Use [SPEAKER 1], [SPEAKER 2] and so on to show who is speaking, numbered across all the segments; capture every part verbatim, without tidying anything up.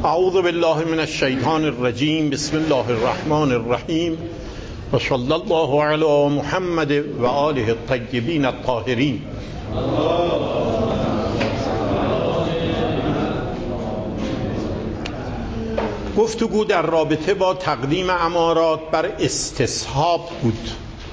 [SPEAKER 1] اعوذ بالله من الشیطان الرجیم. بسم الله الرحمن الرحیم و صلی الله علی محمد و آله الطیبین الطاهرین. گفتگو در رابطه با تقدیم امارات بر استصحاب بود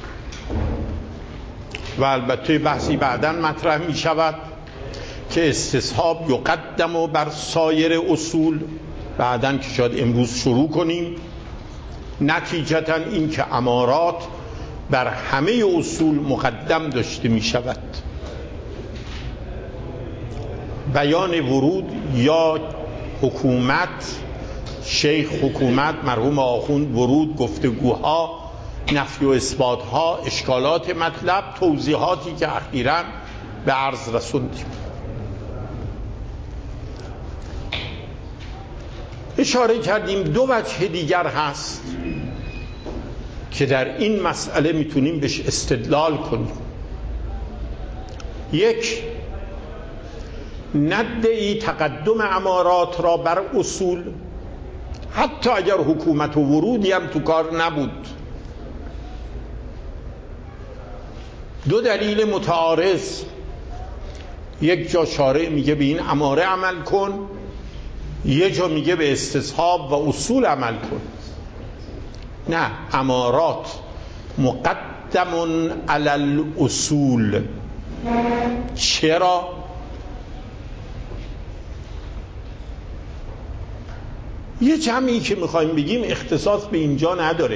[SPEAKER 1] و البته بحثی بعداً مطرح می شود که استصحاب یقدم و بر سایر اصول، بعداً که شاید امروز شروع کنیم. نتیجتاً این که امارات بر همه اصول مقدم داشته می شود. بیان ورود یا حکومت، شیخ حکومت، مرحوم آخوند ورود، گفتگوها، نفی و اثباتها، اشکالات مطلب، توضیحاتی که اخیراً به عرض رسوندیم. اشاره کردیم دو وجه دیگر هست که در این مسئله میتونیم بهش استدلال کنیم. یک، ندعی تقدم امارات را بر اصول حتی اگر حکومت و ورودی هم تو کار نبود. دو دلیل متعارض، یک جا شارع میگه به این اماره عمل کن، یه جا میگه به استصحاب و اصول عمل کن. نه، امارات مقدم علی الاصول. چرا؟ یه جمعی که میخوایم بگیم اختصاص به اینجا نداره.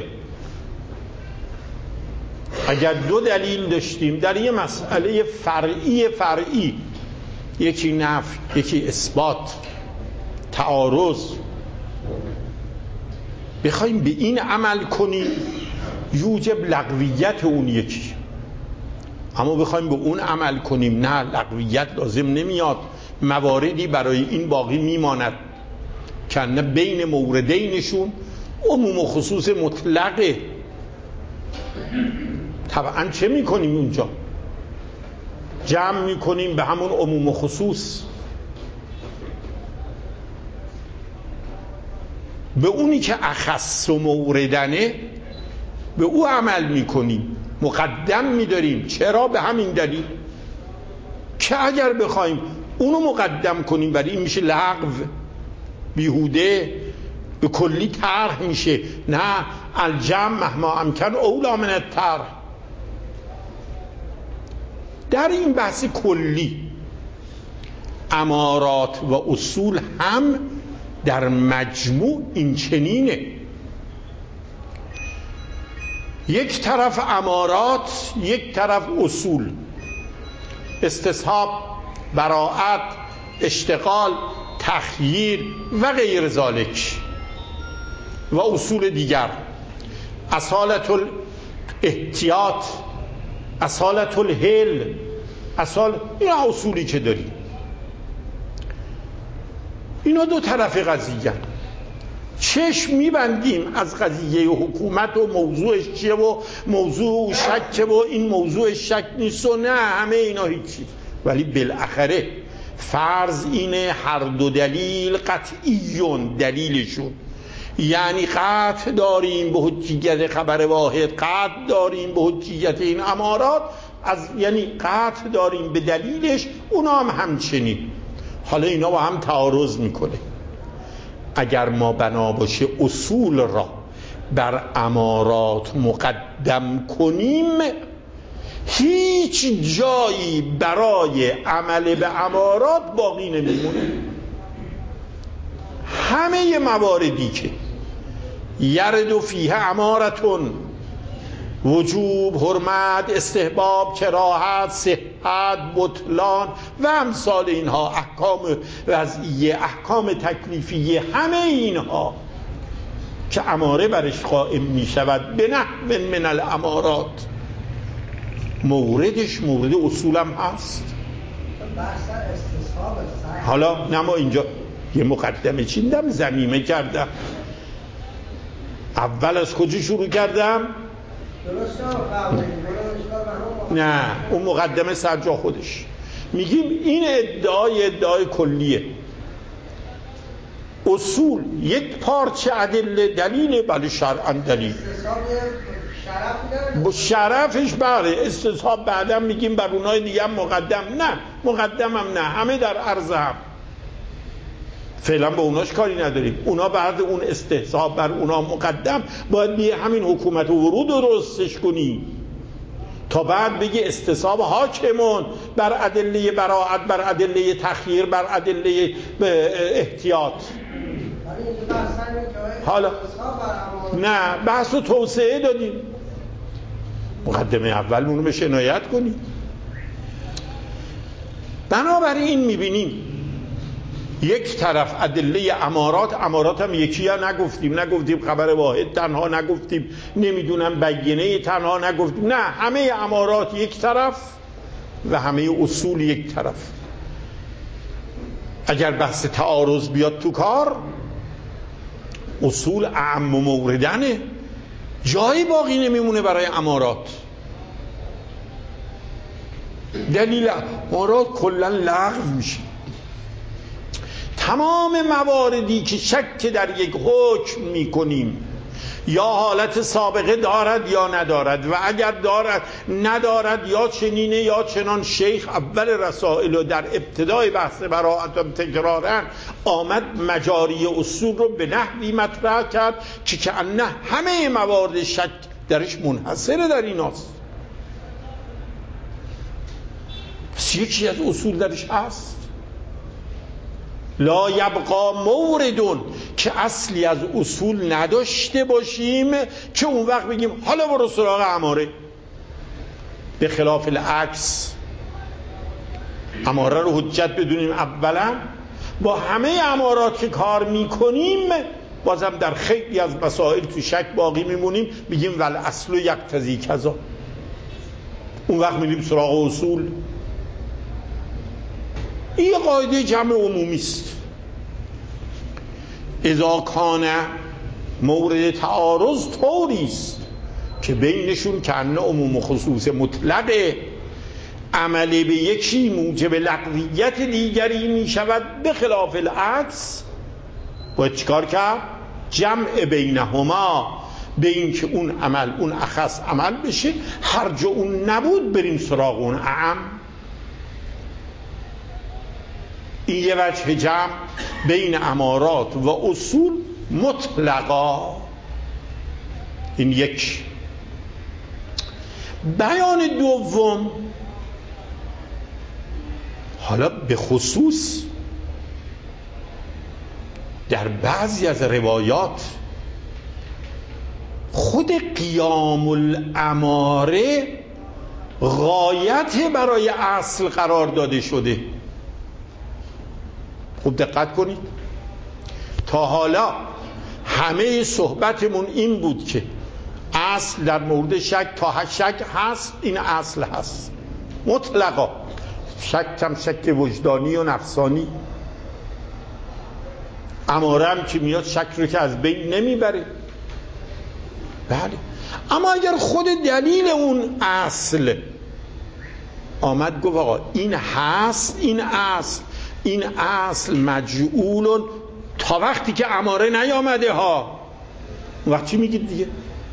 [SPEAKER 1] اگر دو دلیل داشتیم در یه مسئله فرعی فرعی، یکی نفی یکی اثبات، تعارض، بخوایم به این عمل کنیم یوجب لغویت اون یکی، اما بخوایم به اون عمل کنیم نه، لغویت لازم نمیاد، مواردی برای این باقی میماند که نه بین موردینشون عموم و خصوص مطلقه. طبعا چه میکنیم اونجا؟ جمع میکنیم به همون عموم و خصوص، به اونی که اخص و موردنه به او عمل میکنیم، مقدم میداریم. چرا؟ به همین دلیل که اگر بخوایم اونو مقدم کنیم برای این میشه لغو، بیهوده، به کلی طرح میشه. نه، الجمع مهما امکن اولی من الطرح. در این بحث کلی امارات و اصول هم در مجموع این چنینه. یک طرف امارات، یک طرف اصول، استصحاب، براءت، اشتغال، تخییر و غیر ذالک و اصول دیگر، اصالت الاحتیاط، اصالت الحل، اصال، این اصولی که داریم. اینا دو طرف قضیه. چشم میبندیم از قضیه حکومت و موضوعش چیه و موضوع شک و این موضوع شک نیست و نه، همه اینا هیچی. ولی بالاخره فرض اینه هر دو دلیل قطعیون دلیلشون، یعنی قطع داریم به حجیت خبر واحد، قطع داریم به حجیت این امارات، از یعنی قطع داریم به دلیلش، اونا هم همچنین. حالا اینا با هم تعارض میکنه. اگر ما بنا باشه اصول را بر امارات مقدم کنیم، هیچ جایی برای عمل به امارات باقی نمیمونه. همه مواردی که یرد فیه امارتون، وجوب، حرمت، استحباب، کراهت، صحت، بطلان و امثال اینها، احکام وضعیه، احکام تکلیفیه، همه اینها که اماره برش قائم می شود به نحو من الامارات، موردش مورد اصولم هست. حالا نما اینجا یه مقدمه چیندم، ضمیمه کردم. اول از کجا شروع کردم؟ نه، اون مقدمه سر جا خودش. میگیم این ادعای ادعای کلیه. اصول یک پارچه ادله دلیل، بله شرعاً دلیل. با شرفش بله استصحاب بعدم میگیم بر اونای دیگه هم مقدم، نه مقدم هم نه، همه در عرض هم، فعلا به اوناش کاری نداریم. اونا بعد اون استحساب بر اونا مقدم، باید بیه همین حکومت ورود رو درستش کنی تا بعد بگی استصحاب حاکمون بر ادله براءت، بر ادله تخییر، بر ادله احتیاط. حالا نه بحث و توسعه دادیم، مقدمه اول اونو به شنایت کنیم. بنابراین میبینیم یک طرف ادله امارات، امارات هم یکی ها نگفتیم، نگفتیم خبر واحد تنها، نگفتیم نمیدونم بیینه تنها، نگفتیم، نه همه امارات یک طرف و همه اصول یک طرف. اگر بحث تعارض بیاد تو کار، اصول اعم و موردنه، جایی باقی نمیمونه برای امارات. دلیل امارات کلا لغو میشه. تمام مواردی که شک در یک حکم میکنیم یا حالت سابقه دارد یا ندارد، و اگر دارد ندارد یا چنینه یا چنان، شیخ اول رسائل و در ابتدای بحث براءت تکرارن آمد مجاری اصول رو به نحوی مطرح کرد که کأنه همه موارد شک درش منحصره در ایناست. پس یکی از اصول درش هست، لا یبقا موردون، که اصلی از اصول نداشته باشیم که اون وقت بگیم حالا برو سراغ اماره. به خلاف العکس، اماره رو حجت بدونیم اولا، با همه امارات که کار میکنیم بازم در خیلی از مسائل تو شک باقی میمونیم، میگیم ول اصل و یقتضی کذا، اون وقت میریم سراغ اصول. این قاعده جمع عمومی است. اذا کان مورد تعارض طوری است که بینشون کأنه عموم و خصوص مطلقه، عمل به یکی موجب لغویت دیگری می شود. به خلاف العکس باید چیکار کرد؟ جمع بینهما، به این که اون عمل اون اخص عمل بشه، هر جا اون نبود بریم سراغ اون اعم. این یه وجه جمع بین امارات و اصول مطلقا. این یک. بیان دوم، حالا به خصوص در بعضی از روایات خود قیام الاماره غایت برای اصل قرار داده شده. خوب دقت کنید، تا حالا همه صحبتمون این بود که اصل در مورد شک، تا شک هست این اصل هست مطلقا، شک هم شک وجدانی و نفسانی، اماره هم که میاد شک رو که از بین نمیبره. بله، اما اگر خود دلیل اون اصل آمد گفت آقا این هست، این اصل این اصل مجعولون تا وقتی که اماره نیامده ها، اون وقت چی میگید دیگه؟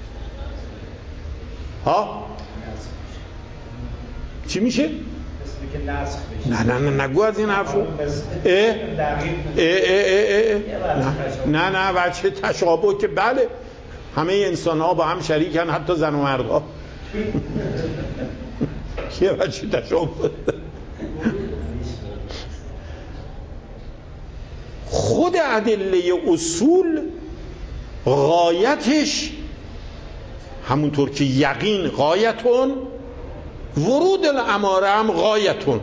[SPEAKER 1] ها؟ چی میشه؟ نه نه نه نگو از این حرفو. اه اه اه اه نه نه نه وجه تشابه که بله، همه انسان ها با هم شریکن، حتی زن و مرد ها. یه وجه تشابه. خود ادله اصول غایتش همونطور که یقین غایتون، ورود الاماره هم غایتون.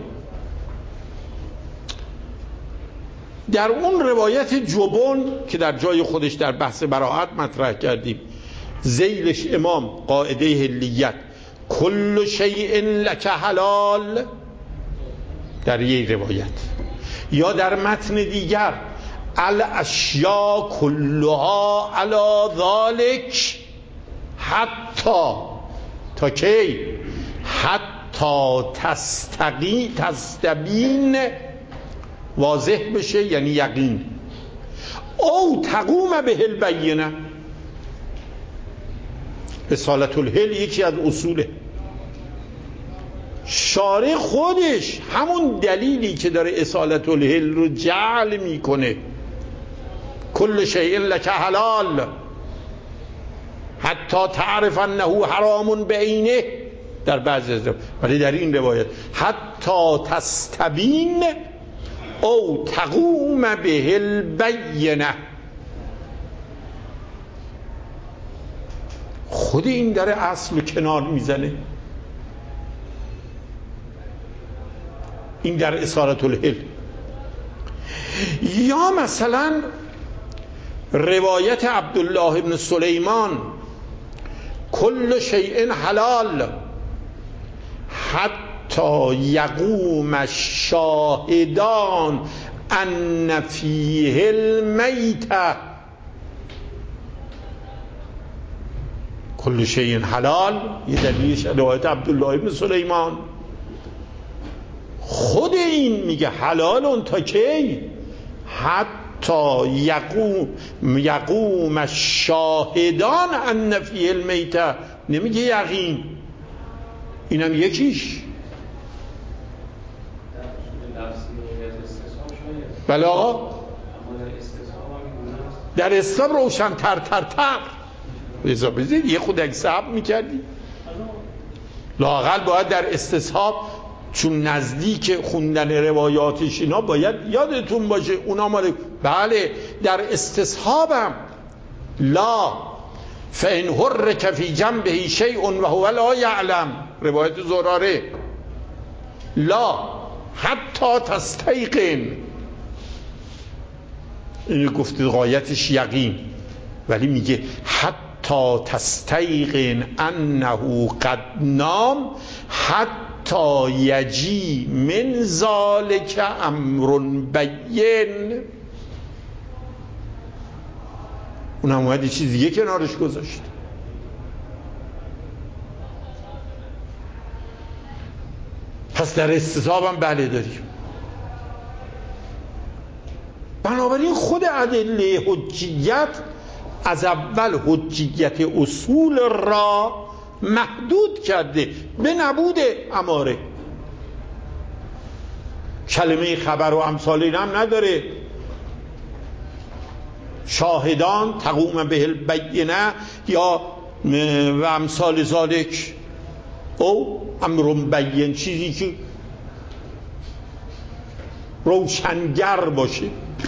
[SPEAKER 1] در اون روایت جبن که در جای خودش در بحث براءت مطرح کردیم، ذیلش امام قاعده حلیت کل شیء لک حلال، در یک روایت، یا در متن دیگر الاشیاء کلها علی ذالک حتی، تا کی؟ حتی تستقی تستبین، واضح بشه یعنی یقین. او تقوم به البینه. اصالت الحل یکی از اصوله. شارع خودش همون دلیلی که داره اصالت الحل رو جعل میکنه، کل شیء لک حلال حتی تعرف انه حرام بعینه در بعضی از روایات، ولی در این روایت حتی تستبین او تقوم به البینه. خود این داره اصل کنار میزنه. این در اصالت الحل. یا مثلا روایت عبدالله ابن سلیمان کل شیء حلال حتی یقوم الشاهدان ان فیه المیتة. کل شیء حلال یه دلیلش روایت عبدالله ابن سلیمان. خود این میگه حلال اون تا کی؟ حتی یقوم یقوم الشاهدان ان فیه المیتة. نمیگه یقین، اینم یکیش. بله آقا، در اسلام روشن تر تر تر بذار بذید یه خود اگه صحب میکردی لااقل باید در استصحاب، چون نزدیک خوندن روایاتش اینا باید یادتون باشه اونا مال بله در استصحابم لا فإن حرک فی جنبه شیء و هو لا یعلم، روایت زراره، لا حتی تستیقن، اینو گفته غایتش یقین، ولی میگه حتی تستیقن انه قد نام حتی یجی من ذالک امر بین. اون هم اومد یه چیز دیگه کنارش گذاشت. پس در استصحاب هم بله داریم. بنابراین خود ادله حجیت از اول حجیت اصول را محدود کرده به نبود اماره. کلمه خبر و امثال این هم نداره. شاهدان تقوم به البینه یا و امثال ذالک او امر بین، چیزی که روشنگر باشه.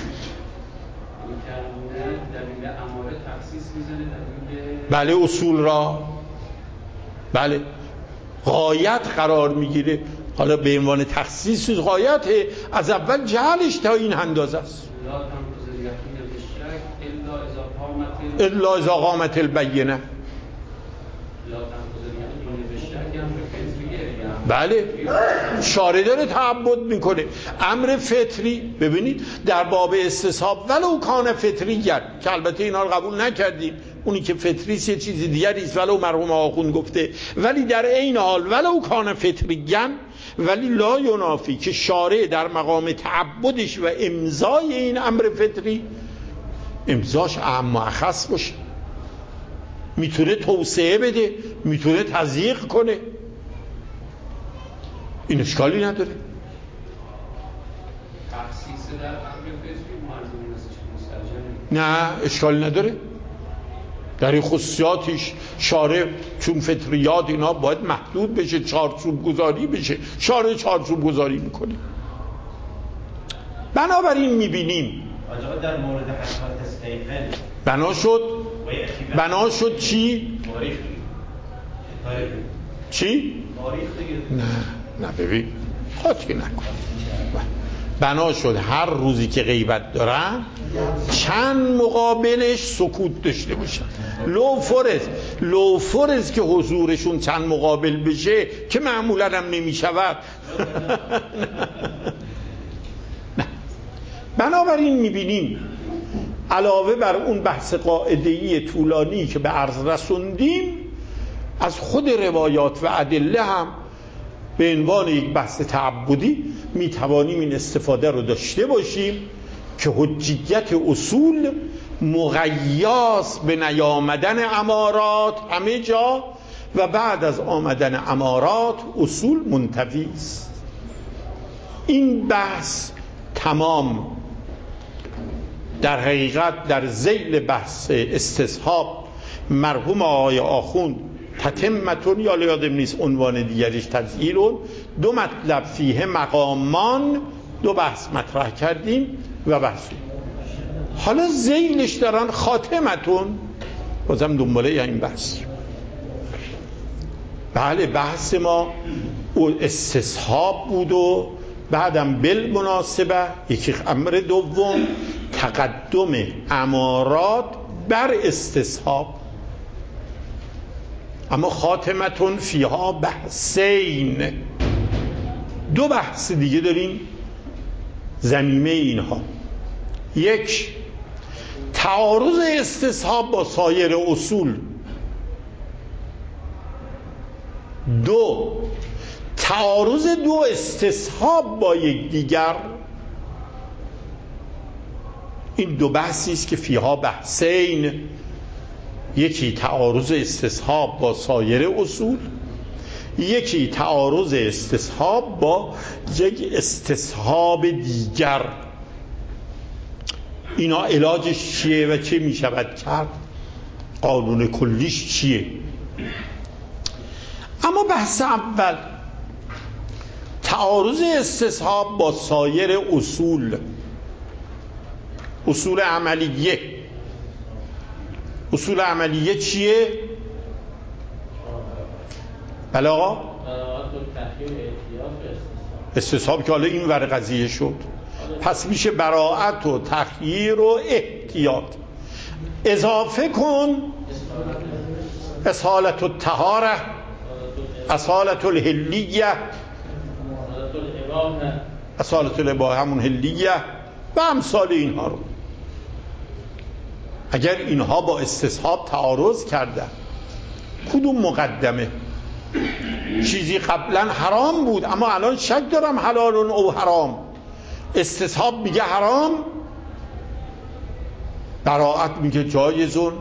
[SPEAKER 1] بله اصول را بله غایت قرار میگیره. حالا به عنوان تخصیص غایت از اول جهلش تا این اندازه است. الا اذا قامت البینه. بله شارع داره تعبد میکنه. امر فطری ببینید در باب استصحاب ولو کان فطری گرد که البته اینا رو قبول نکردیم، اونی که فطری یه چیزی دیگری است ولو مرحوم آخوند گفته، ولی در این حال ولو کان فطری گرد ولی لا ینافی که شارع در مقام تعبدش و امضای این امر فطری امضاش اعم و اخص باشه، میتونه توسعه بده، میتونه تضییق کنه، این اشکالی نداره.
[SPEAKER 2] تخصیص در امر فطری منظور است
[SPEAKER 1] نه اشکالی نداره. در این خصوصیاتش شارع چون فطریات اینا باید محدود بشه، چارچوب گذاری بشه، شارع چارچوب گذاری میکنه. بنابراین میبینیم
[SPEAKER 3] در مورد حرکات استیقن
[SPEAKER 1] بنا شد بنا شد چی؟ چی؟ نه نه ببین خاطی نکن. بنا شد هر روزی که غیبت دارن چند مقابلش سکوت داشته باشن. لو فرض لو فرض که حضورشون چند مقابل بشه که معمولا هم نمی شود. بنابراین میبینیم علاوه بر اون بحث قاعده‌ای طولانی که به عرض رسوندیم، از خود روایات و ادله هم به عنوان یک بحث تعبدی میتوانیم این استفاده رو داشته باشیم که حجیت اصول مقیاس به نیامدن امارات همه جا و بعد از آمدن امارات اصول منتفی است. این بحث تمام در حقیقت در ذیل بحث استصحاب مرحوم آقای آخوند تتمتون یا یادم نیست عنوان دیگریش تذییلون دو مطلب فیه مقامان دو بحث مطرح کردیم و بحثیم. حالا ذیلش دارن خاتمتون بازم دنباله این بحث. بله بحث ما استصحاب بود و بعدم بالمناسبه یکی امر دوم تقدم امارات بر استصحاب. اما خاتمتون فیها بحثین، دو بحث دیگه داریم زمینه اینها. یک، تعارض استصحاب با سایر اصول. دو، تعارض دو استصحاب با یکدیگر. این دو بحثی است که فیها بحثین، یکی تعارض استصحاب با سایر اصول، یکی تعارض استصحاب با یک استصحاب دیگر. اینا علاجش چیه و چه می شود کرد؟ قانون کلیش چیه؟ اما بحث اول تعارض استصحاب با سایر اصول، اصول عملیه. اصول عملیه چیه؟ بله آقا؟ استصحاب که حالا این ور قضیه شد، پس میشه براءت و تخییر و احتیاط. اضافه کن اصالت الطهاره، اصالت الحلیه، اصالت الاباحه همون حلیه و امثال اینها رو. اگر اینها با استصحاب تعارض کردن کدوم مقدمه؟ چیزی قبلا حرام بود اما الان شک دارم حلال او حرام، استصحاب میگه حرام، براءت میگه جایزون،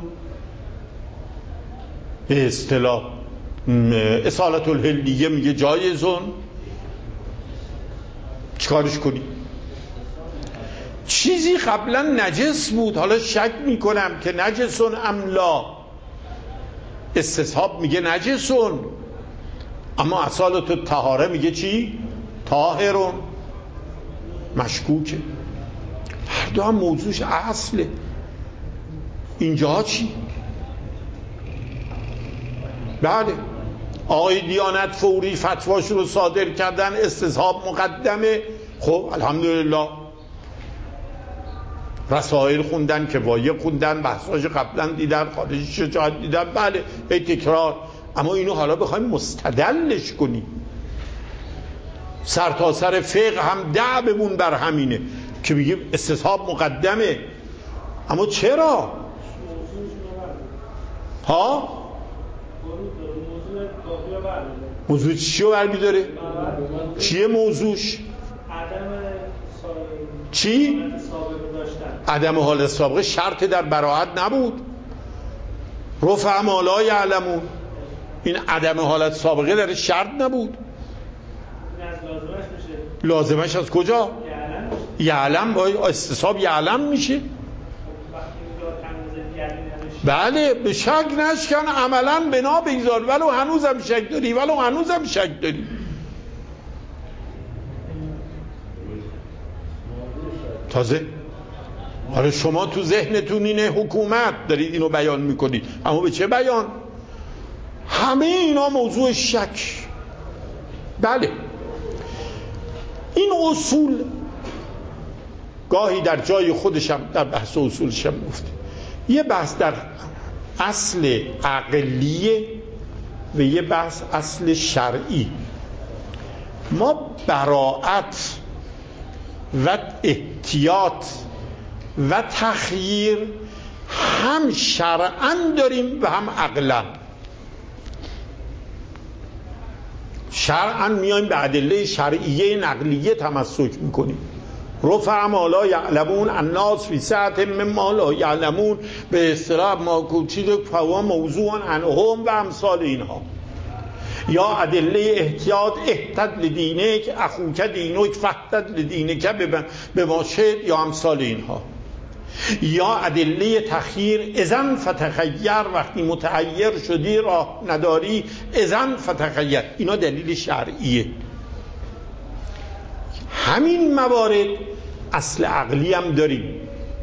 [SPEAKER 1] به اصطلاح اصالت الحلیه میگه جایزون. چیکارش کنی؟ چیزی قبلا نجس بود حالا شک میکنم که نجسون املا، استصحاب میگه نجسون اما اصالت الطهاره میگه چی؟ طاهرون. مشکوکه. هر دو هم موضوعش اصله. اینجا چی؟ بله آقای دیانت فوری فتواش رو صادر کردن استصحاب مقدمه. خب الحمدلله رسائل خوندن که وایه خوندن بحثاش قبلا دیدن خارجی شجاعت دیدن، بله ای تکرار. اما اینو حالا بخوایم مستدلش کنیم سر تا سر فقه هم دعبمون بر همینه که بگیم استصحاب مقدمه. اما چرا؟ ها؟ موضوع چیو برمیداره؟ چیه موضوعش؟ چی؟ عدم حال سابقه شرط در براءت نبود. رفع ما لا یعلمون، این عدم حالت سابقه در شرط نبود. لازمش از کجا؟ یعلم با استصحاب یعلم میشه. بله به شک نشکن، عملا بنا بگذار ولو هنوزم شک داری ولو هنوزم شک داری. تازه حالا شما تو ذهنتون اینه حکومت دارید اینو بیان میکنید، اما به چه بیان؟ همه اینا موضوع شک. بله این اصول گاهی در جای خودشم در بحث اصولشم گفته، یه بحث در اصل عقلیه و یه بحث اصل شرعی. ما براءت و احتیاط و تخییر هم شرعاً داریم و هم عقلاً. شرعاً میایم به ادله شرعیه نقلیه تمسک میکنیم، رفع ما لا یعلمون الناس فی سعة مما لا یعلمون، به اصطلاح ما کوچید فوا موضوع عنهم و امثال اینها. یا ادله احتیاط احتد لدینک اخوک دینک فاحتد لدینک به ما شئت یا امثال اینها. یا ادله تخییر اذن فتخیر، وقتی متحیر شدی راه نداری اذن فتخیر، اینا دلیل شرعیه. همین موارد اصل عقلی هم داریم.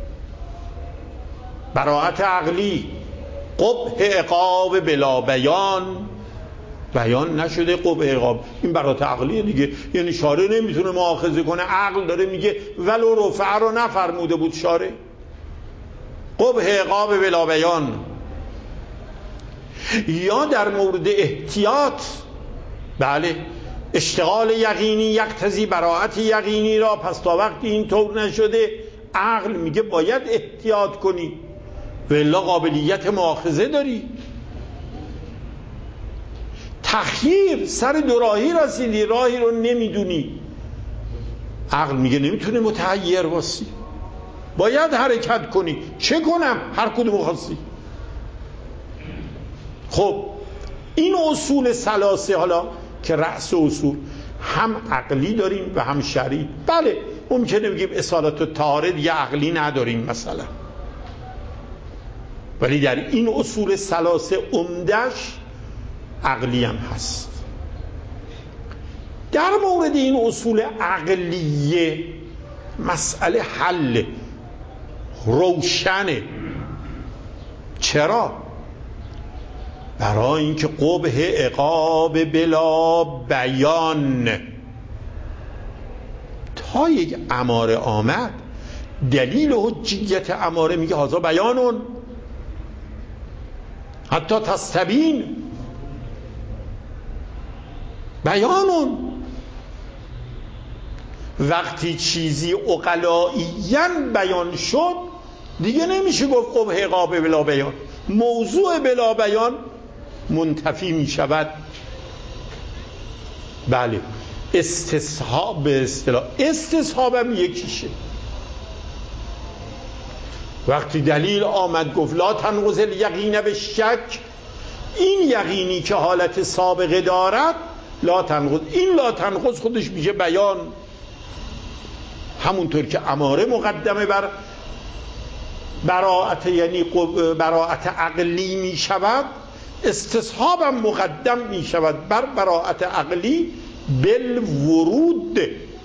[SPEAKER 1] براءت عقلی قبح عقاب بلا بیان، بیان نشده قبح عقاب، این براءت عقلیه دیگه. یعنی شارع نمیتونه مؤاخذه کنه، عقل داره میگه ولو رفع رو نفرموده بود شارع. قبح عقاب بلا بیان. یا در مورد احتیاط، بله اشتغال یقینی یقتضی براءت یقینی را، پس تا وقتی این طور نشده عقل میگه باید احتیاط کنی و الا قابلیت مؤاخذه داری. تخییر سر دوراهی رسیدی، راهی رو نمیدونی، عقل میگه نمیتونه متحیر باسی، باید حرکت کنی. چه کنم؟ هر کدوم خواستی. خب این اصول ثلاثه حالا که رأس اصول هم عقلی داریم و هم شرعی. بله ممکنه بگیم اصالت و تعارض یه عقلی نداریم مثلا، ولی در این اصول ثلاثه عمدش عقلی هم هست. در مورد این اصول عقلیه مسئله حل روشنه. چرا؟ برای اینکه قبح عقاب بلا بیان، تا یک اماره آمد دلیل حجیت اماره میگه هذا بیانون حتی تستبین، بیانون. وقتی چیزی عقلائیاً بیان شد دیگه نمیشه گفت قبح عقاب بلا بیان، موضوع بلا بیان منتفی می شود. بله استصحاب، به اصطلاح استصحاب هم یکیشه. وقتی دلیل آمد گفت لا تنقض الیقین به شک، این یقینی که حالت سابقه دارد لا تنقض، این لا تنقض خودش میشه بیان. همونطور که اماره مقدمه بر براءت، یعنی براءت عقلی می شود، استصحاب هم مقدم می شود بر براءت عقلی بالورود،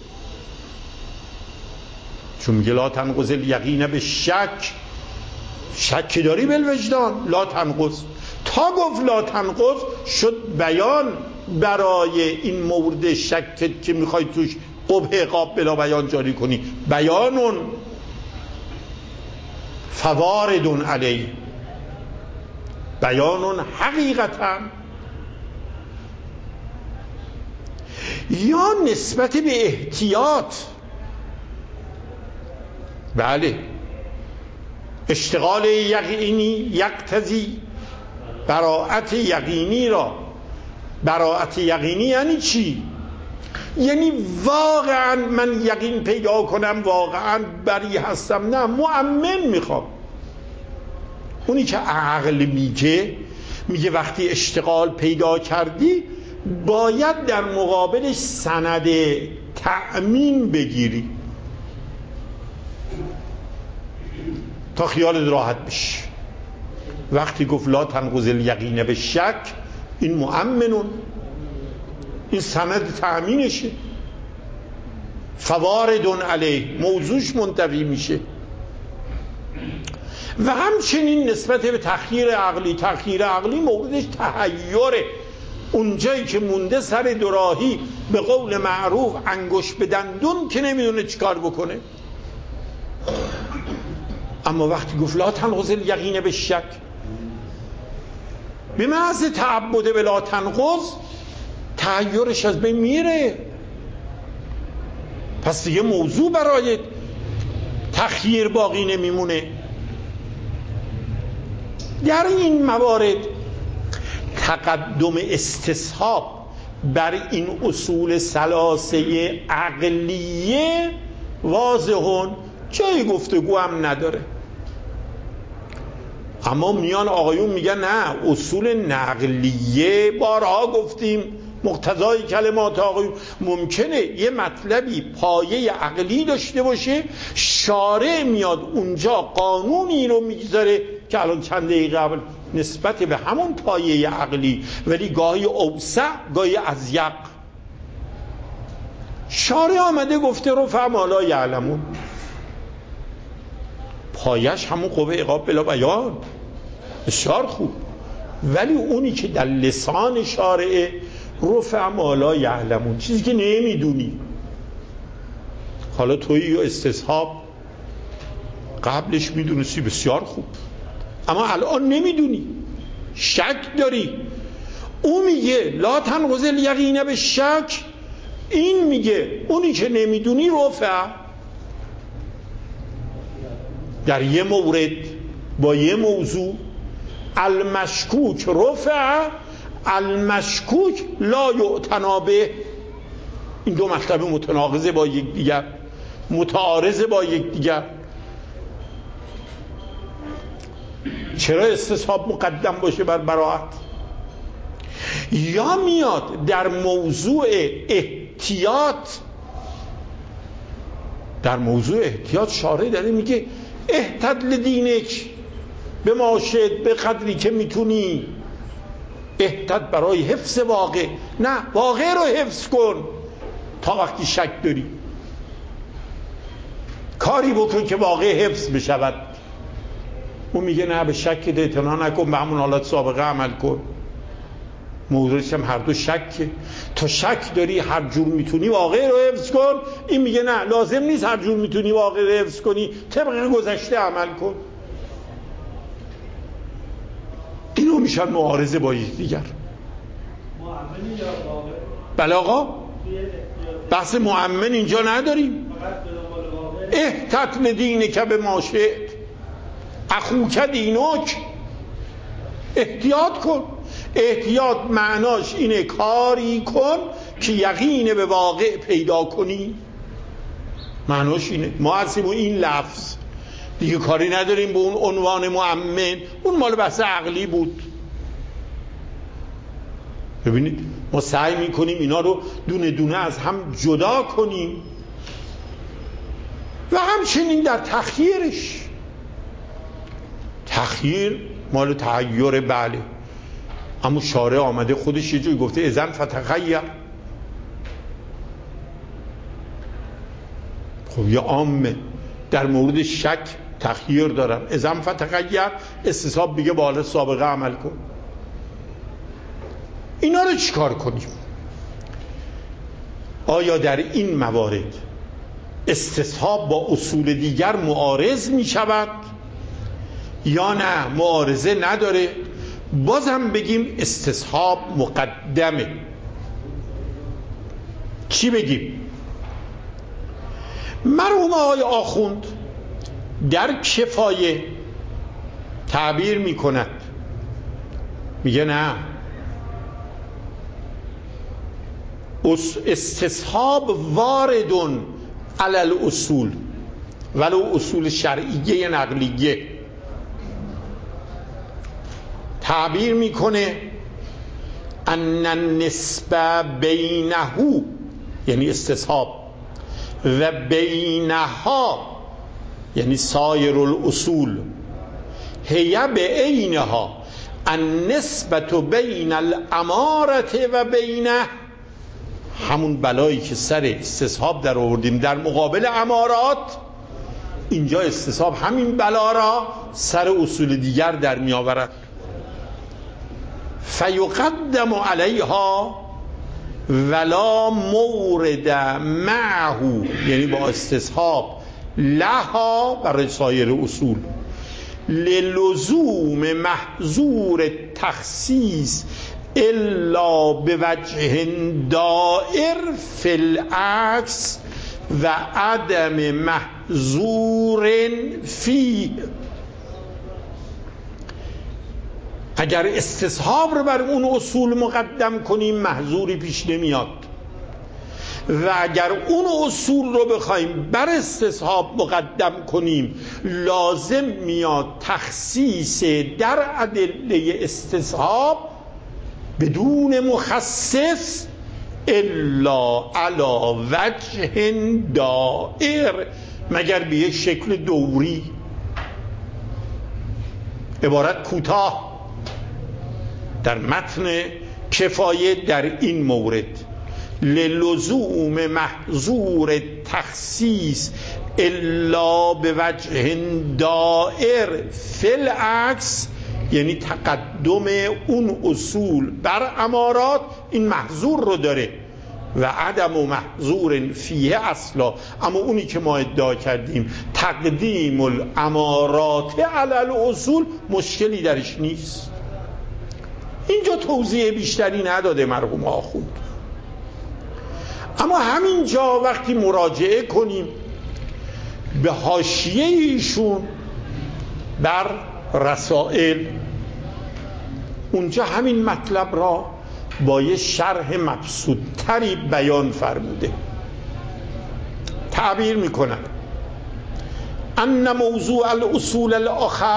[SPEAKER 1] چون میگه لا تنقض الیقین به شک، شک داری بالوجدان لا تنقض، تا گفت لا تنقض شد بیان برای این مورد شک که میخوای توش قبح عقاب بلا بیان جاری کنی. بیانون فواردون علیه، بیانون حقیقتا. یا نسبت به احتیاط، بله اشتغال یقینی یقتضی براءت یقینی را. براءت یقینی یعنی چی؟ یعنی واقعا من یقین پیدا کنم واقعا بری هستم، نه مؤمن میخوام. اونی که عقل میگه میگه وقتی اشتغال پیدا کردی باید در مقابلش سند تأمین بگیری تا خیالت راحت بشه. وقتی گفت لا تنقض الیقین به شک، این مؤمنون، این سند تأمینشه. فواردون علیه، موضوعش منتفی میشه. و همچنین نسبت به تخییر عقلی، تخییر عقلی موردش تحیره، اونجایی که مونده سر دوراهی، به قول معروف انگوش به دندون که نمیدونه چیکار بکنه. اما وقتی گفت لا تنقض الیقین به شک، به محض تعبد بلا تنقض تحیرش از بین میره، پس دیگه موضوع برای تخییر باقی نمیمونه. در این موارد تقدم استصحاب بر این اصول ثلاثه عقلیه واضحون، جای گفتگو هم نداره. اما میان آقایون میگن نه، اصول نقلیه بارها گفتیم مقتضای کلمات آقایون ممکنه یه مطلبی پایه عقلی داشته باشه، شارع میاد اونجا قانونی رو میگذاره که الان چند دقیقه قبل نسبت به همون پایه عقلی ولی گاهی اوسع گاهی اضیق، شارع آمده گفته رفع ما لا یعلمون، پایش همون قوه عقاب بلا بیان، بسیار خوب، ولی اونی که در لسان شارعه رفع ما لا یعلمون، چیزی که نمیدونی. حالا تویی و استصحاب قبلش میدونستی، بسیار خوب، اما الان نمیدونی، شک داری. اون میگه لا تنقض الیقین به شک، این میگه اونی که نمیدونی رفع. در یه مورد با یه موضوع المشکوک رفع، المشکوک لا یعتنا به، این دو مطلب متناقضه با یک دیگر، متعارضه با یک دیگر. چرا استصحاب مقدم باشه بر براءت؟ یا میاد در موضوع احتیاط، در موضوع احتیاط شارع داره میگه احتد لدینک به ما شئت، به قدری که میتونی، احتد برای حفظ واقع، نه واقع رو حفظ کن تا وقتی شک داری، کاری بکن که واقع حفظ بشود. اون میگه نه به شک اعتنا نکن، به همون حالت سابقه عمل کن. موضوعش هم هر دو شکه، تا شک داری هر جور میتونی واقع رو حفظ کن، این میگه نه لازم نیست هر جور میتونی واقع رو حفظ کنی، طبق گذشته عمل کن. اینو میشن معارضه با یکدیگر. بله آقا، بحث مؤمن اینجا نداریم. احتط لدینک به ما شئت اخوک دینک، احتیاط کن. احتیاط معناش اینه کاری کن که یقین به واقع پیدا کنی، معناش اینه. ما هستیم این لفظ دیگه کاری نداریم به اون عنوان مؤمن، اون مال بحث عقلی بود. ببینید ما سعی میکنیم اینا رو دونه دونه از هم جدا کنیم و همچنین در تخییرش، تخییر مال تغییر بله، اما شارع آمده خودش یه جوی گفته اذن فتخیر. خب یه عامه در مورد شک تخییر دارن، اذن فتخیر، استصحاب بگه بالا سابقه عمل کن. اینا رو چیکار کنیم؟ آیا در این موارد استصحاب با اصول دیگر معارض می شود یا نه معارضه نداره؟ بازم بگیم استصحاب مقدمه. چی بگیم؟ مرحوم آقای آخوند در کفایه تعبیر می کند، میگه نه، استصحاب واردون علی الاصول ولو اصول شرعیه نقلیه. تعبیر میکنه ان النسبه بینه، یعنی استصحاب، و بینها یعنی سایر الاصول، هی به عینها النسبه بین الاماره و بینه، همون بلایی که سر استصحاب در آوردیم در مقابل امارات، اینجا استصحاب همین بلا را سر اصول دیگر در می آورد. فیقدم علیها ولا مورد معه، یعنی با استصحاب لها برای سایر اصول، للزوم محظور تخصیص الا به وجه دائر فی العکس و عدم محظور فی. اگر استصحاب رو بر اون اصول مقدم کنیم محظوری پیش نمیاد، و اگر اون اصول رو بخوایم بر استصحاب مقدم کنیم لازم میاد تخصیص در ادله استصحاب بدون مخصص الا علی وجه دائر، مگر به یک شکل دوری. عبارت کوتاه در متن کفایه در این مورد: للزوم محظور تخصیص الا به وجه دائر فی العکس، یعنی تقدم اون اصول بر امارات این محظور رو داره و عدم و محظور فیه اصلا. اما اونی که ما ادعا کردیم تقدیم الامارات علی الاصول مشکلی درش نیست. اینجا توضیح بیشتری نداده مرحوم آخوند. اما همینجا وقتی مراجعه کنیم به حاشیه ایشون بر رسائل، اونجا همین مطلب را با یه شرح مبسوط‌تری بیان فرموده. تعبیر میکنن ان موضوع الاصول الاخر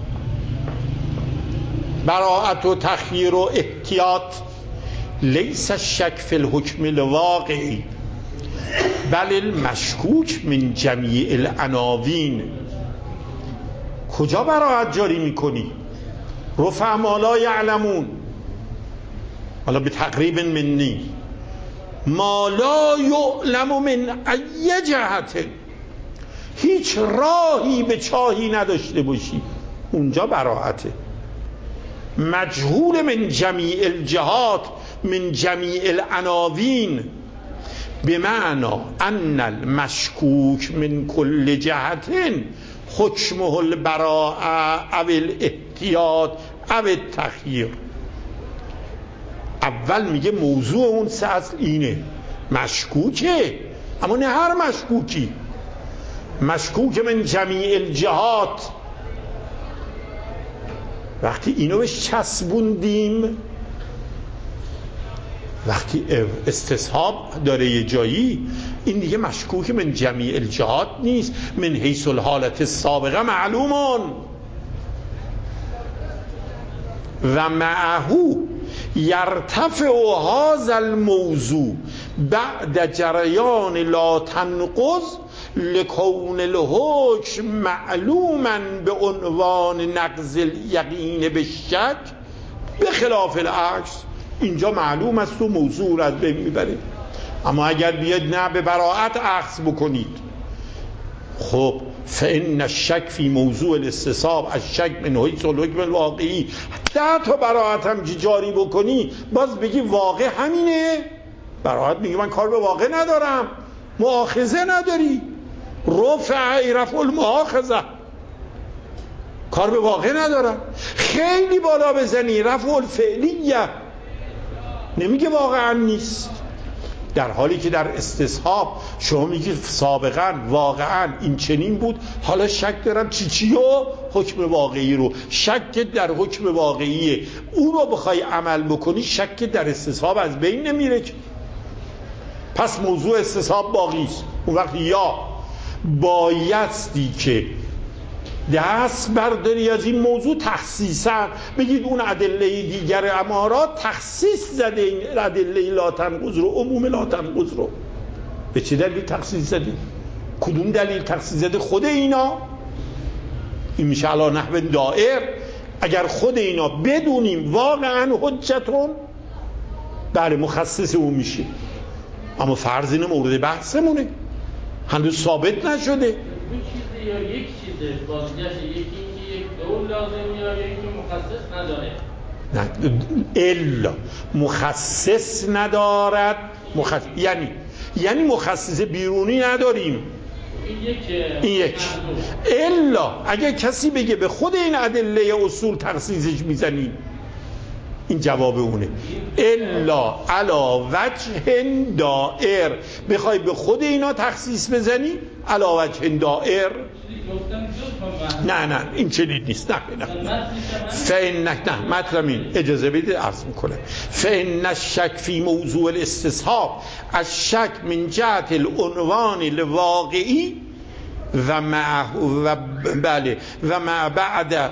[SPEAKER 1] براءت و تخییر و احتیاط لیس الشک فی الحکم الواقعی بل المشکوک من جمیع العناوین. کجا براءت جاری میکنی؟ رفع ما لا یعلمون، حالا به تقریب منی، ما لا یعلم من ای جهت، هیچ راهی به چاهی نداشته باشی، اونجا براءته. مجهول من جمیع الجهات من جمیع العناوین بمعنی ان المشکوک من کل جهت حکمه البراءه او الاحتیاط او التخییر. اول میگه موضوع اون سه اصل اینه، مشکوکه، اما نه هر مشکوکی، مشکوک من جمیع الجهات. وقتی اینو بهش چسبوندیم، وقتی استصحاب داره یه جایی، این دیگه مشکوک من جمیع الجهات نیست، من حیث الحالت السابقه معلومون و معهو یرتفع هذا الموضوع بعد جریان لا تنقض لکون الحکم معلوما به عنوان نقض الیقین به شک به خلاف العکس. اینجا معلوم است و موضوع را از بین میبره. اما اگر بیاد نه به براءت اخذ بکنید، خب فإن الشک فی موضوع الاستصحاب الشک من حیث الحکم الواقعی، ده تا براءت هم جاری بکنی باز بگی واقع همینه، براءت میگه من کار به واقع ندارم، مؤاخذه نداری، رفع رفع المؤاخذه، کار به واقع ندارم. خیلی بالا بزنی رفع الفعلیه، نمیگه واقعا نیست، در حالی که در استصحاب شما میگی سابقا واقعا این چنین بود، حالا شک دارم چی چی و حکم واقعی رو. شک در حکم واقعیه، اون رو بخوای عمل بکنی شک در استصحاب از بین نمیره. پس موضوع استصحاب باقی است. اون وقت یا بایستی که دست برداری از این موضوع تخصیصا، بگید اون ادله دیگر امارات تخصیص زده این ادله لا تنقض رو، عموم لا تنقض رو. به چه دلیل تخصیص زده؟ کدوم دلیل تخصیص زده؟ خود اینا. این میشه علی نحو دائر. اگر خود اینا بدونیم واقعا حجتون، بله مخصص اون میشه. اما فرض اینه مورد بحثمونه، هنوز ثابت نشده.
[SPEAKER 4] یا یک چیزه بازگشت، یکی یک دول لازم یا یکی مخصص نداره.
[SPEAKER 1] نه الا مخصص ندارد، مخصص یعنی یعنی مخصص بیرونی نداریم.
[SPEAKER 4] این یک
[SPEAKER 1] این یک الا اگه کسی بگه به خود این ادله اصول تخصیصش میزنیم، این جواب اونه. الا علی وجه دائر، بخوای به خود اینا تخصیص بزنی علی وجه دائر.
[SPEAKER 4] گفتن دو تا
[SPEAKER 1] نه نه این چنین نیست. نه نه فإن نه مطلب اجازه بدید عرض میکنم. فإن الشک فی موضوع الاستصحاب الشک من جهت العنوان الواقعی و مع و بله و مع بعد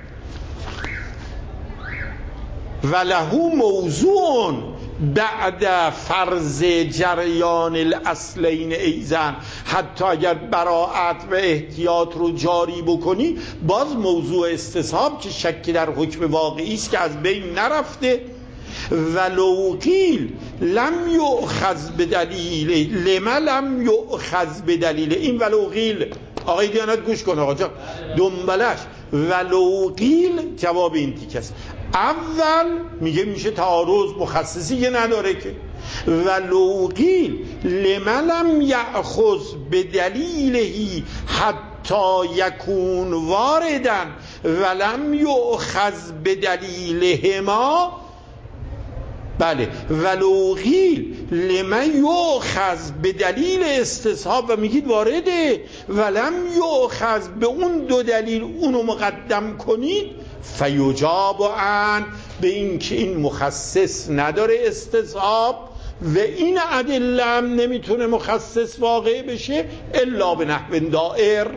[SPEAKER 1] وله موضوع بعد فرض جریان الاصلین ایزن. حتی اگر براءت و احتیاط رو جاری بکنی باز موضوع استصحاب که شک در حکم واقعی است که از بین نرفته. ولو قیل لم یؤخذ بدلیل لما لم یؤخذ بدلیل. این ولو قیل آقای دیانت گوش کن آقا جان دنبالش ولو قیل جواب این تیک است. اول میگه میشه تعارض مخصصی که نداره که ولو قیل لما لم یأخذ بدلیله حتی یکون واردا ولم یؤخذ بدلیلهما. بله ولو قیل لما یؤخذ بدلیل استصحاب و میگید وارده ولم یؤخذ به اون دو دلیل اونو مقدم کنید فیجاب عن به این که این مخصص نداره استصحاب و این ادله هم نمیتونه مخصص واقع بشه الا به نحو دائر.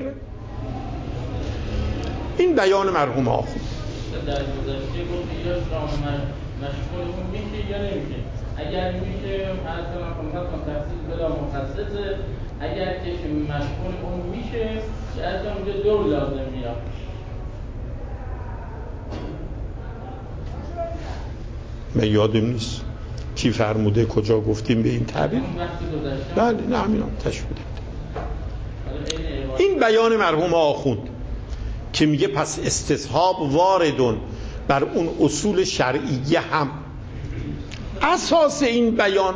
[SPEAKER 1] این بیان مرحوم آخوند.
[SPEAKER 4] در گذشته گفت یا شامل مشغول اون میشه یا نمیشه. اگر میشه مثلا مثلا تفصیل بلا مخصصه، اگر که مشغول اون میشه که اصلا اونجا دور لازم میاد.
[SPEAKER 1] من یادم نیست کی فرموده کجا گفتیم به این تعبیر. بله نه همین هم تشبیه. این بیان مرحوم آخوند که میگه پس استصحاب واردون بر اون اصول شرعیه هم. اساس این بیان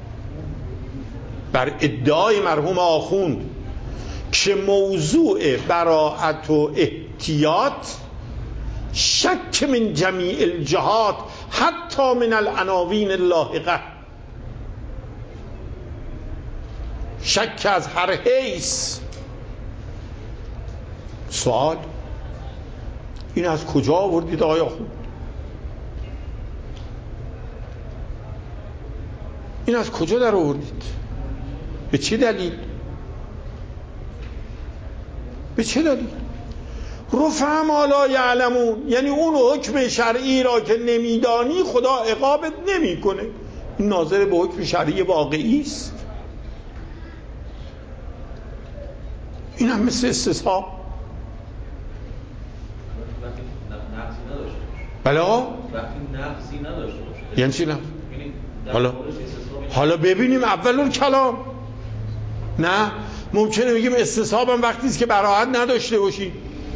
[SPEAKER 1] بر ادعای مرحوم آخوند که موضوع براءت و احتیاط شک من جمیع الجهات حتی من العناوین اللاحقه، شک از هر حیث. سوال این از کجا آوردید آقای آخوند؟ این از کجا در آوردید؟ به چه دلیل؟ به چه دلیل؟ رفع ما لا یعلمون، یعنی اون حکم شرعی را که نمیدانی خدا عقابت نمیکنه. این ناظر به حکم شرعی واقعی است. این هم مثل استصحاب. بله
[SPEAKER 5] وقتی نقصی نداشته باشه.
[SPEAKER 1] یعنی چی نه؟ حالا حالا ببینیم اول کلام. نه ممکنه بگیم استصحاب هم وقتی است که براءت نداشته باشی.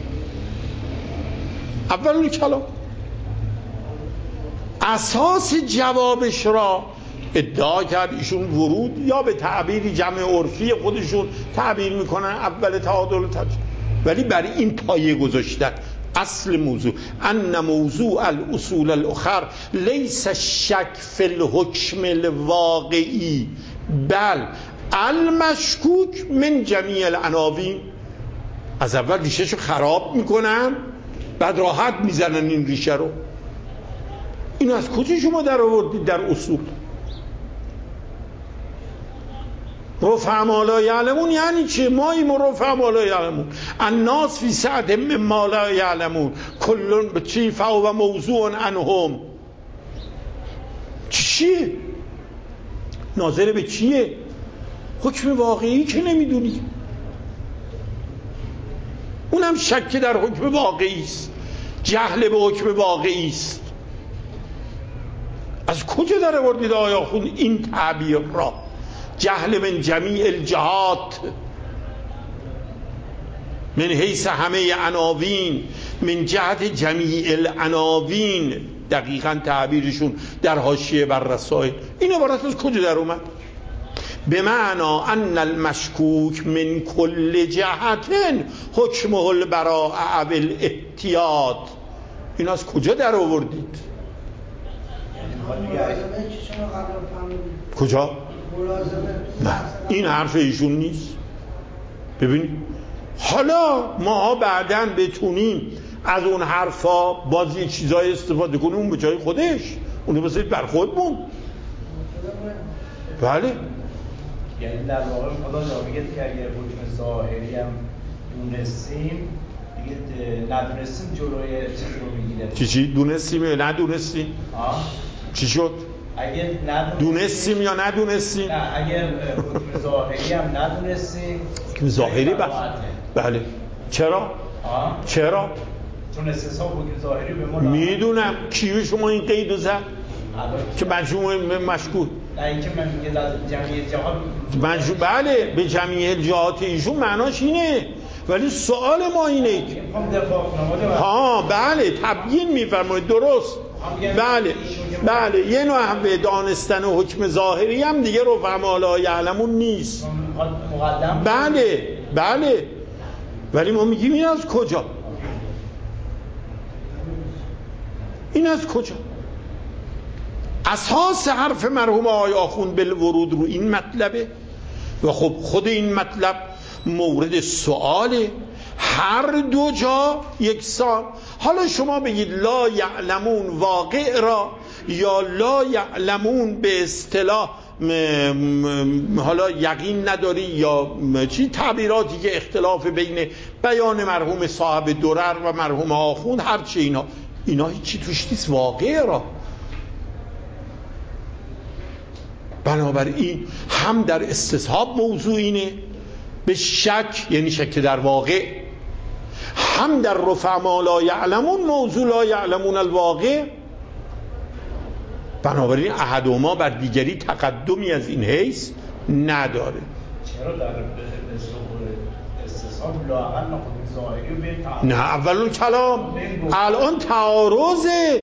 [SPEAKER 1] اول کلام اساس جوابش را ادعا کرد ایشون ورود، یا به تعبیری جمع عرفی خودشون تعبیر میکنن اول تعادل و تجزیه، ولی برای این پایه گذاشتن اصل موضوع ان موضوع الاصول الاخر لیس الشک فی الحکم الواقعی بل المشکوک من جمیع العناوین. از اول ریشهشو خراب میکنن بعد راحت میزنن این ریشه رو. این از کجا شما در آوردید در اصول؟ رفع ما لا یعلمون یعنی چه؟ ماییم رفع ما لا یعلمون الناس فی سعت مما لا یعلمون کلون بچی فهو موضوع عنهم. چیه؟ ناظر به چیه؟ حکم واقعی که نمیدونی. اونم شک در حکم واقعی است، جهل به حکم واقعی است. از کجا در آوردید آقای آخوند این تعبیر را؟ جهل من جمیع الجهات من حیث همه عناوین من جهت جمیع العناوین. دقیقاً تعبیرشون در حاشیه بر رسائل. این عبارت از کجا در اومد؟ به معنا ان المشکوک من کل جهت حکمه البراء بالاحتیاط. این از کجا در آوردید؟ کجا؟ نه این حرف ایشون نیست. ببینید حالا ما بعداً بتونیم از اون حرفا باز یه چیزای استفاده کنیم اون به جای خودش، اونو بذارید بر خودمون. بله
[SPEAKER 6] یعنی در واقع خدا جا میگه که اگر حکم ظاهری هم دونستیم دیگه ندونستیم جلوی چیز رو میگیره.
[SPEAKER 1] چی چی؟ دونستیم یا ندونستیم؟
[SPEAKER 6] آه؟
[SPEAKER 1] چی شد؟
[SPEAKER 6] اگر ندونستیم
[SPEAKER 1] دونستیم یا ندونستیم؟
[SPEAKER 6] نه اگر حکم ظاهری هم ندونستیم.
[SPEAKER 1] حکم ظاهری بله. بله چرا؟
[SPEAKER 6] آه؟
[SPEAKER 1] چرا؟
[SPEAKER 6] چون استثاب حکم ظاهری به ما
[SPEAKER 1] میدونم. کی شما این قید رو زد؟ که مجموع مشکوک
[SPEAKER 6] نه اینکه من میگه جمعیت جهات
[SPEAKER 1] مجموع بله به جمعیت جهات ایشون معناش اینه، ولی سوال ما اینه ها بله تبیین میفرمایید درست بله بله یه نوع دانستن و حکم ظاهری هم دیگه رفعا لا یعلمون نیست. بله بله ولی ما میگیم این از کجا؟ این از کجا؟ اساس حرف مرحوم آقای آخوند بالورود رو این مطلبه و خب خود این مطلب مورد سؤاله هر دو جا یکسان. حالا شما بگید لا یعلمون واقع را یا لا یعلمون به اصطلاح حالا یقین نداری یا چی تعبیراتی که اختلاف بین بیان مرحوم صاحب درر و مرحوم آخوند هرچی اینا اینا هیچی توش نیست واقع را. بنابراین هم در استصحاب موضوع اینه به شک یعنی شک در واقع، هم در رفع ما لا یعلمون موضوع لا یعلمون الواقع. بنابراین احدهما بر دیگری تقدمی از این حیث نداره.
[SPEAKER 6] چرا در استصحاب لااقل حکم ظاهری به
[SPEAKER 1] نه اول کلام الان تعارضه